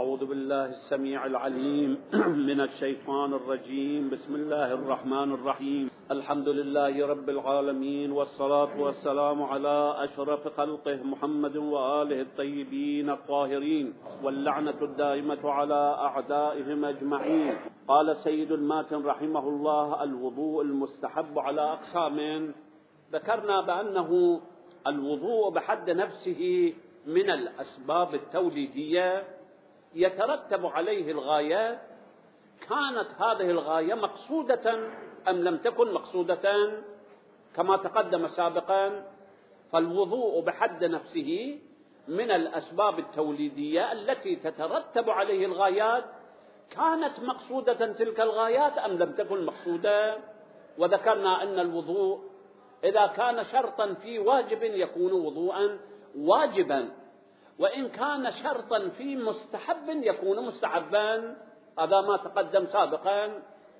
أعوذ بالله السميع العليم من الشيطان الرجيم. بسم الله الرحمن الرحيم. الحمد لله رب العالمين، والصلاة والسلام على أشرف خلقه محمد وآله الطيبين الطاهرين، واللعنة الدائمة على أعدائهم أجمعين. قال سيد الماتن رحمه الله: الوضوء المستحب على أقسام. ذكرنا بأنه الوضوء بحد نفسه من الأسباب التوليدية يترتب عليه الغايات. كانت هذه الغاية مقصودة أم لم تكن مقصودة كما تقدم سابقا، فالوضوء بحد نفسه من الأسباب التوليدية التي تترتب عليه الغايات. كانت مقصودة تلك الغايات أم لم تكن مقصودة؟ وذكرنا أن الوضوء إذا كان شرطا في واجب يكون وضوءا واجبا، وإن كان شرطا في مستحب يكون مستحبا. هذا ما تقدم سابقا.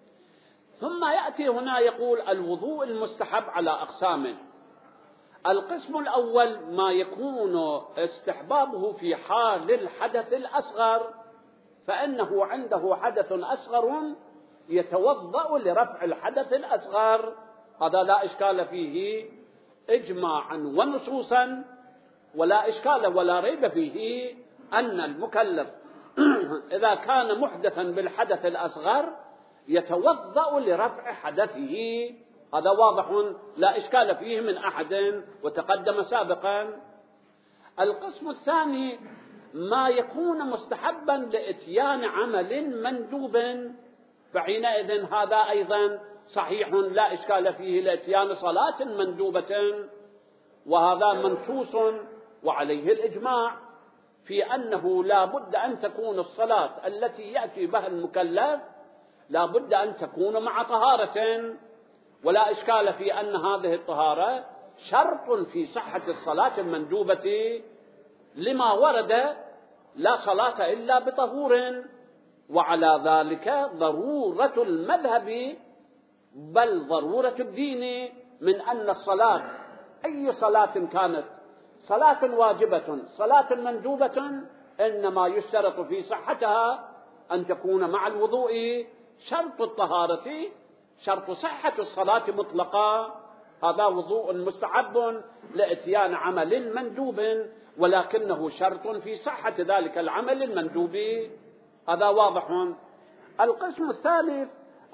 ثم يأتي هنا يقول: الوضوء المستحب على أقسام. القسم الأول ما يكون استحبابه في حال الحدث الأصغر، فإنه عنده حدث أصغر يتوضأ لرفع الحدث الأصغر. هذا لا إشكال فيه إجماعا ونصوصا، ولا إشكال ولا ريب فيه أن المكلف إذا كان محدثا بالحدث الأصغر يتوضأ لرفع حدثه. هذا واضح لا إشكال فيه من أحد، وتقدم سابقا. القسم الثاني ما يكون مستحبا لإتيان عمل مندوب، فحينئذ هذا أيضا صحيح لا إشكال فيه لإتيان صلاة مندوبة، وهذا منصوص وعليه الإجماع في أنه لا بد أن تكون الصلاة التي يأتي بها المكلف لا بد أن تكون مع طهارة، ولا إشكال في أن هذه الطهارة شرط في صحة الصلاة المندوبة، لما ورد: لا صلاة إلا بطهور. وعلى ذلك ضرورة المذهب بل ضرورة الدين من أن الصلاة أي صلاة كانت، صلاة واجبة صلاة مندوبة، إنما يشترط في صحتها أن تكون مع الوضوء. شرط الطهارة شرط صحة الصلاة مطلقا. هذا وضوء مستحب لإتيان عمل مندوب، ولكنه شرط في صحة ذلك العمل المندوب. هذا واضح. القسم الثالث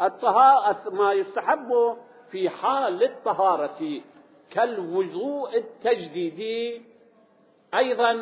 ما يستحب في حال الطهارة كالوضوء التجديدي. أيضا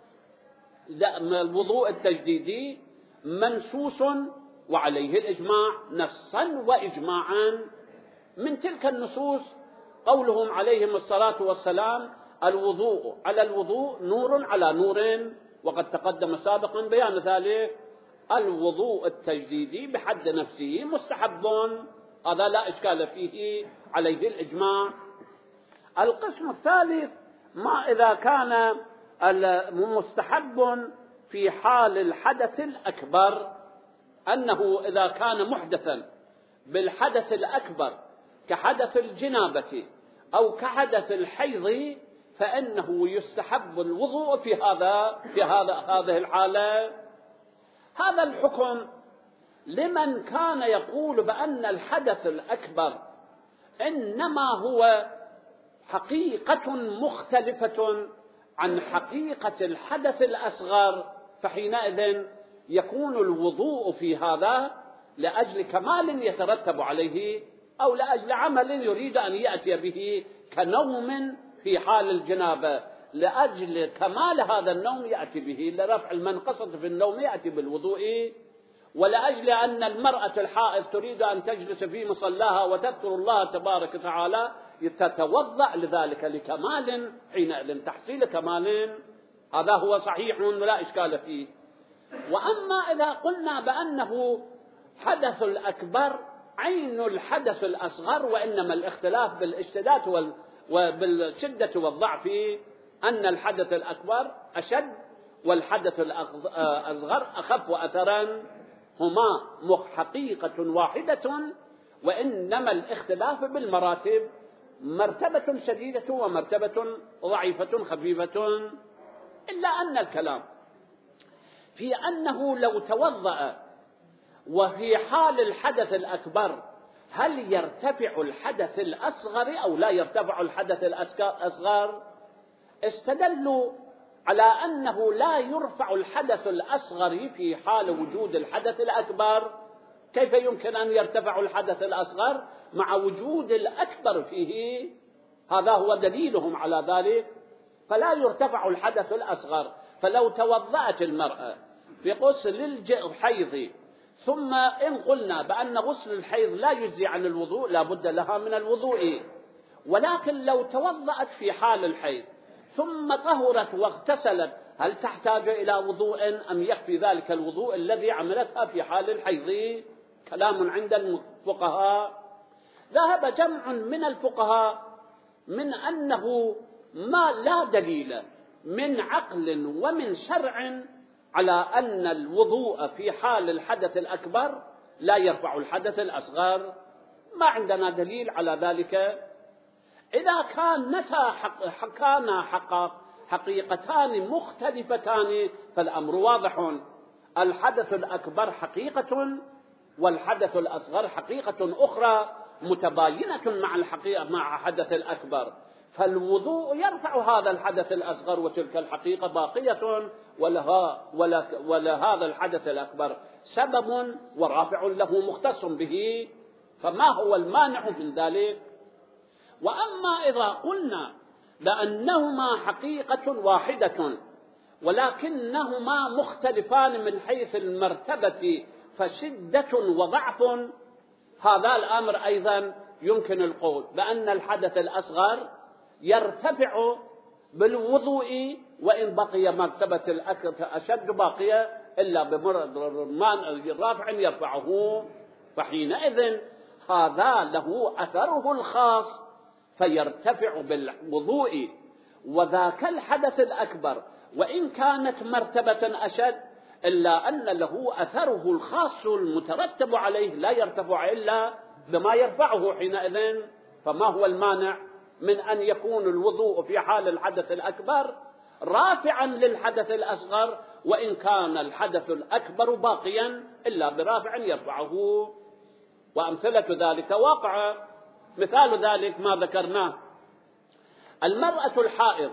الوضوء التجديدي منصوص وعليه الإجماع نصا وإجماعا. من تلك النصوص قولهم عليهم الصلاة والسلام: الوضوء على الوضوء نور على نور، وقد تقدم سابقا بيان ذلك. الوضوء التجديدي بحد نفسه مستحب، هذا لا إشكال فيه عليه الإجماع. القسم الثالث ما إذا كان مستحب في حال الحدث الأكبر، أنه إذا كان محدثا بالحدث الأكبر كحدث الجنابة أو كحدث الحيض فإنه يستحب الوضوء في هذه الحالة. هذا الحكم لمن كان يقول بأن الحدث الأكبر إنما هو حقيقة مختلفة عن حقيقة الحدث الأصغر، فحينئذ يكون الوضوء في هذا لأجل كمال يترتب عليه أو لأجل عمل يريد أن يأتي به كنوم في حال الجنابة، لأجل كمال هذا النوم يأتي به، لرفع المنقصة في النوم يأتي بالوضوء، ولأجل أن المرأة الحائض تريد أن تجلس في مصلاها وتذكر الله تبارك وتعالى تتوضأ لذلك لكمال، حينئذ تحصيل كمال. هذا هو صحيح لا إشكال فيه. وأما إذا قلنا بأنه حدث الأكبر عين الحدث الأصغر، وإنما الاختلاف بالاشتداد وبالشدة والضعف، أن الحدث الأكبر أشد والحدث الأصغر أخف أثرا، هما حقيقة واحدة، وإنما الاختلاف بالمراتب، مرتبة شديدة ومرتبة ضعيفة خفيفة. إلا أن الكلام في أنه لو توضأ وفي حال الحدث الأكبر هل يرتفع الحدث الأصغر أو لا يرتفع الحدث الأصغر؟ استدلوا على أنه لا يرفع الحدث الأصغر في حال وجود الحدث الأكبر. كيف يمكن أن يرتفع الحدث الأصغر مع وجود الأكبر فيه؟ هذا هو دليلهم على ذلك. فلا يرتفع الحدث الأصغر. فلو توضأت المرأة في غسل الحيض ثم إن قلنا بأن غسل الحيض لا يجزي عن الوضوء لا بد لها من الوضوء، ولكن لو توضأت في حال الحيض ثم طهرت واغتسلت هل تحتاج إلى وضوء أم يكفي ذلك الوضوء الذي عملتها في حال الحيض؟ كلام عند الفقهاء. ذهب جمع من الفقهاء من أنه ما لا دليل من عقل ومن شرع على أن الوضوء في حال الحدث الأكبر لا يرفع الحدث الأصغر. ما عندنا دليل على ذلك. إذا كان حقيقتان مختلفتان فالأمر واضح. الحدث الأكبر حقيقة والحدث الأصغر حقيقة أخرى متباينة مع الحدث الأكبر، فالوضوء يرفع هذا الحدث الأصغر وتلك الحقيقة باقية، ولهذا الحدث الأكبر سبب ورافع له مختص به. فما هو المانع من ذلك؟ وأما إذا قلنا لأنهما حقيقة واحدة ولكنهما مختلفان من حيث المرتبة فشدة وضعف، هذا الأمر أيضا يمكن القول بأن الحدث الأصغر يرتفع بالوضوء وإن بقي مرتبة أشد باقية إلا رافع يرفعه، فحينئذ هذا له أثره الخاص فيرتفع بالوضوء. وذاك الحدث الأكبر وإن كانت مرتبة أشد إلا أن له أثره الخاص المترتب عليه لا يرتفع إلا بما يرفعه حينئذ. فما هو المانع من أن يكون الوضوء في حال الحدث الأكبر رافعا للحدث الأصغر وإن كان الحدث الأكبر باقيا إلا برافع يرفعه؟ وأمثلة ذلك واقعة. مثال ذلك ما ذكرناه، المرأة الحائض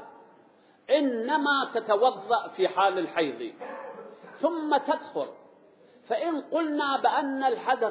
إنما تتوضأ في حال الحيض ثم تطهر، فإن قلنا بأن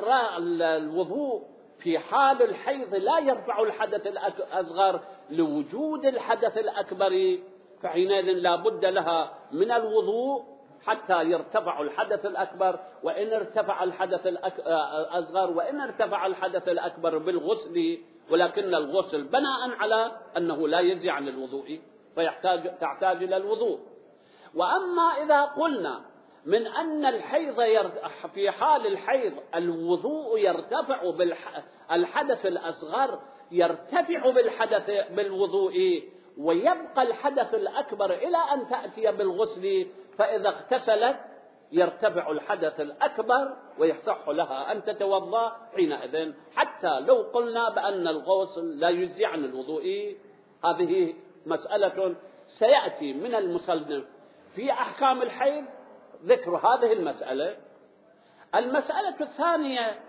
الوضوء في حال الحيض لا يرفع الحدث الأصغر لوجود الحدث الأكبر، فحينئذ لا بد لها من الوضوء حتى يرتفع الحدث الأكبر، وإن ارتفع الحدث الأصغر وإن ارتفع الحدث الأكبر بالغسل، ولكن الغسل بناء على أنه لا يجزي عن الوضوء تحتاج إلى الوضوء. وأما إذا قلنا من أن الحيض في حال الحيض الوضوء يرتفع بالحدث الأصغر يرتفع بالوضوء ويبقى الحدث الأكبر إلى أن تأتي بالغسل، فإذا اغتسلت يرتفع الحدث الأكبر ويصح لها أن تتوضأ حينئذ، حتى لو قلنا بأن الغسل لا يجزي عن الوضوء. هذه مسألة سيأتي من المصنف في أحكام الحيض ذكر هذه المسألة. المسألة الثانية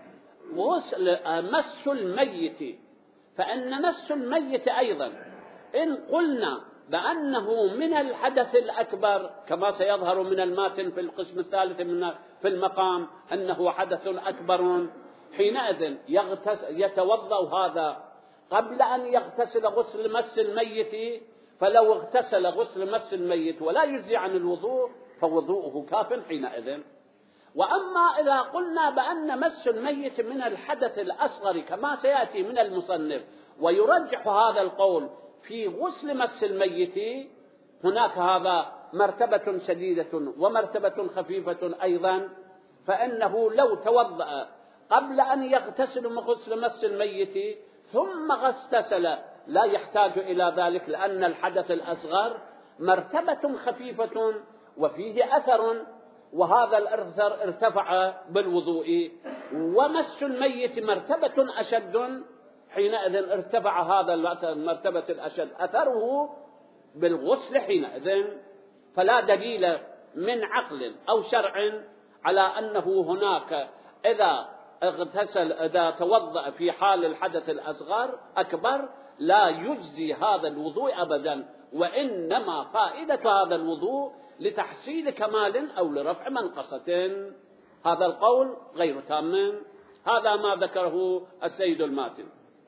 مس الميت، فإن مس الميت أيضا إن قلنا بأنه من الحدث الأكبر كما سيظهر من الماتن في القسم الثالث في المقام أنه حدث أكبر، حينئذ يتوضأ هذا قبل أن يغتسل غسل مس الميت، فلو اغتسل غسل مس الميت ولا يجزي عن الوضوء فوضوءه كاف حينئذ. وأما إذا قلنا بأن مس الميت من الحدث الأصغر كما سيأتي من المصنف ويرجح هذا القول في غسل مس الميت، هناك هذا مرتبة شديدة ومرتبة خفيفة أيضا، فإنه لو توضأ قبل أن يغتسل من غسل مس الميت ثم اغتسل لا يحتاج إلى ذلك، لأن الحدث الأصغر مرتبة خفيفة وفيه أثر، وهذا الأثر ارتفع بالوضوء، ومس الميت مرتبة أشد، حينئذ ارتفع هذا المرتبة الأشد أثره بالغسل حينئذ. فلا دليل من عقل أو شرع على أنه هناك إذا اغتسل إذا توضأ في حال الحدث الأصغر أكبر لا يجزي هذا الوضوء أبدا، وإنما فائدة هذا الوضوء لتحصيل كمال أو لرفع منقصة. هذا القول غير تام، هذا ما ذكره السيد الماتن.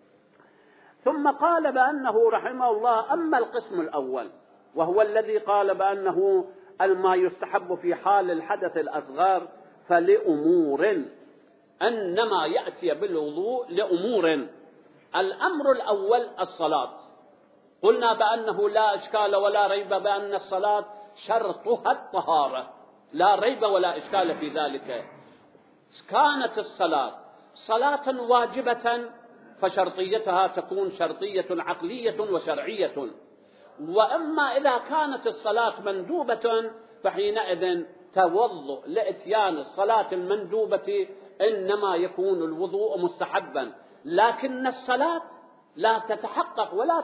ثم قال بأنه رحمه الله أما القسم الأول وهو الذي قال بأنه ما يستحب في حال الحدث الأصغر فلأمور، أنما يأتي بالوضوء لأمور. الأمر الأول الصلاة، قلنا بأنه لا إشكال ولا ريب بأن الصلاة شرطها الطهارة، لا ريب ولا إشكال في ذلك. كانت الصلاة صلاة واجبة فشرطيتها تكون شرطية عقلية وشرعية، وأما إذا كانت الصلاة مندوبة فحينئذ توضؤ لإتيان الصلاة المندوبة إنما يكون الوضوء مستحبا، لكن الصلاة لا تتحقق ولا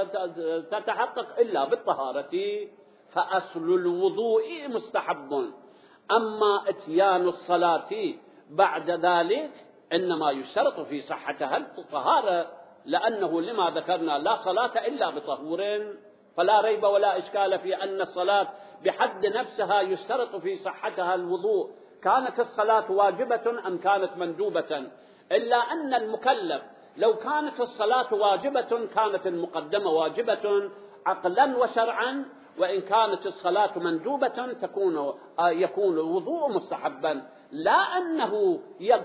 تتحقق إلا بالطهارة، فأصل الوضوء مستحب. أما إتيان الصلاة بعد ذلك إنما يشترط في صحتها الطهارة، لأنه لما ذكرنا لا صلاة إلا بطهور، فلا ريب ولا إشكال في أن الصلاة بحد نفسها يشترط في صحتها الوضوء، كانت الصلاة واجبة أم كانت مندوبة، إلا أن المكلف لو كانت الصلاة واجبة كانت المقدمة واجبة عقلا وشرعا، وإن كانت الصلاة مندوبة يكون الوضوء مستحبا، لا أنه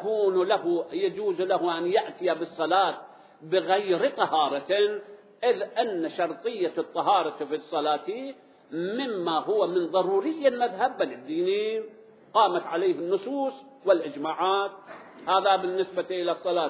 يجوز له أن يأتي بالصلاة بغير طهارة، إذ أن شرطية الطهارة في الصلاة مما هو من ضروري المذهب بل الديني قامت عليه النصوص والإجماعات. هذا بالنسبة إلى الصلاة.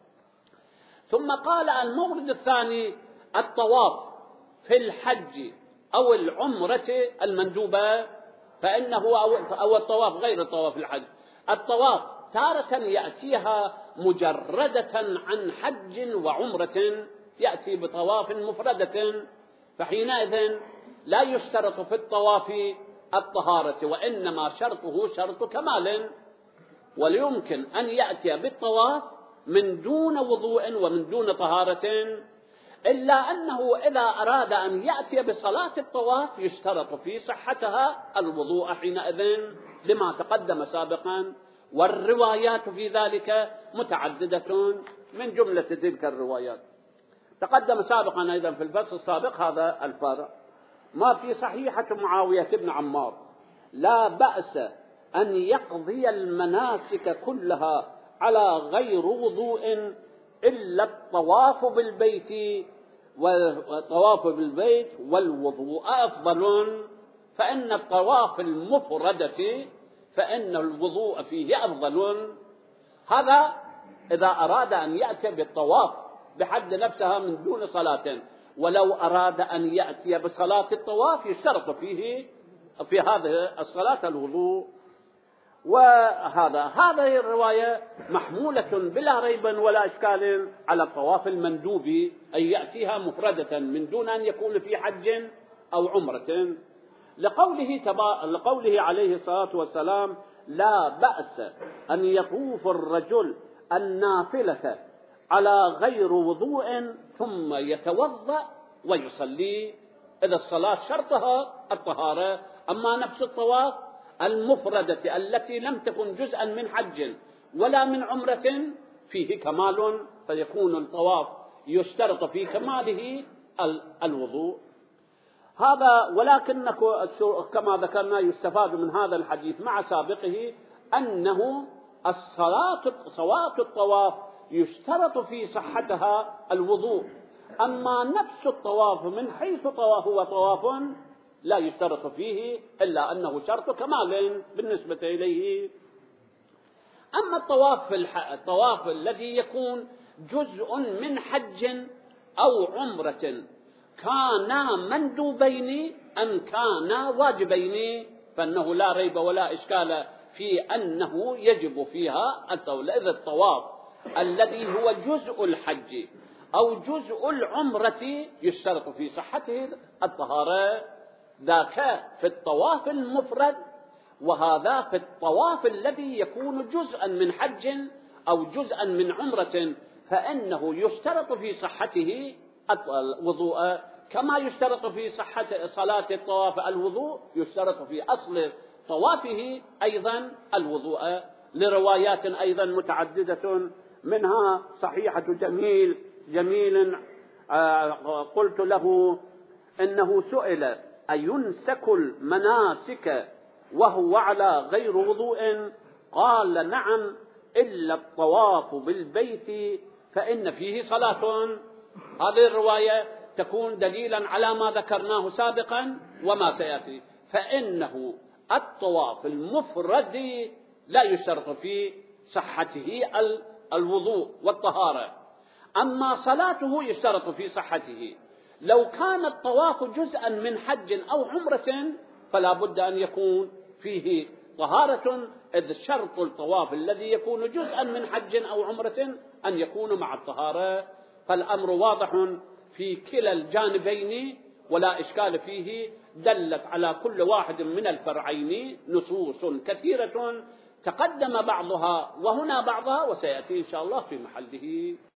ثم قال المورد الثاني الطواف في الحج أو العمرة المندوبة، فإنه أو الطواف غير طواف الحج. الطواف تارة يأتيها مجردة عن حج وعمرة، يأتي بطواف مفردة، فحينئذ لا يشترط في الطواف الطهارة، وإنما شرطه شرط كمال، ويمكن أن يأتي بالطواف من دون وضوء ومن دون طهارة، إلا أنه إذا أراد أن يأتي بصلاة الطواف يشترط في صحتها الوضوء حينئذ لما تقدم سابقا، والروايات في ذلك متعددة. من جملة تلك الروايات تقدم سابقا أيضا في الفصل السابق هذا الفرع ما في صحيحة معاوية بن عمار: لا بأس أن يقضي المناسك كلها على غير وضوء إلا الطواف بالبيت، والطواف بالبيت والوضوء أفضل، فإن الطواف المفردة فإن الوضوء فيه أفضل. هذا إذا أراد أن يأتي بالطواف بحد نفسها من دون صلاة، ولو أراد أن يأتي بصلاة الطواف يشترط فيه في هذه الصلاة الوضوء. هذه الرواية محمولة بلا ريب ولا إشكال على الطواف المندوب، أي يأتيها مفردة من دون أن يكون في حج أو عمرة، لقوله عليه الصلاة والسلام: لا بأس أن يطوف الرجل النافلة على غير وضوء ثم يتوضأ ويصلي. إذا الصلاة شرطها الطهارة، أما نفس الطواف المفردة التي لم تكن جزءا من حج ولا من عمرة فيه كمال، فيكون الطواف يشترط في كماله الوضوء. هذا ولكن كما ذكرنا يستفاد من هذا الحديث مع سابقه أنه صلاة الطواف يشترط في صحتها الوضوء، أما نفس الطواف من حيث هو طواف لا يشترط فيه إلا أنه شرط كمال بالنسبة إليه. أما الطواف الذي يكون جزء من حج أو عمرة كانا مندوبين أم كانا واجبين، فإنه لا ريب ولا إشكال في أنه يجب فيها إذا الطواف الذي هو جزء الحج أو جزء العمرة يشترط في صحته الطهارة، ذاك في الطواف المفرد وهذا في الطواف الذي يكون جزءا من حج أو جزءا من عمرة، فإنه يشترط في صحته الوضوء كما يشترط في صحة صلاة الطواف الوضوء، يشترط في أصل طوافه أيضا الوضوء، لروايات أيضا متعددة، منها صحيحة جميل قلت له إنه سئل أينسك المناسك وهو على غير وضوء؟ قال نعم، إلا الطواف بالبيت فإن فيه صلاة. هذه الرواية تكون دليلا على ما ذكرناه سابقا وما سيأتي، فإنه الطواف المفرد لا يشترط في صحته الوضوء والطهارة، أما صلاته يشترط في صحته. لو كان الطواف جزءا من حج أو عمرة فلا بد أن يكون فيه طهارة، إذ شرط الطواف الذي يكون جزءا من حج أو عمرة أن يكون مع الطهارة. فالأمر واضح في كلا الجانبين ولا إشكال فيه، دلت على كل واحد من الفرعين نصوص كثيرة تقدم بعضها وهنا بعضها، وسيأتي إن شاء الله في محله.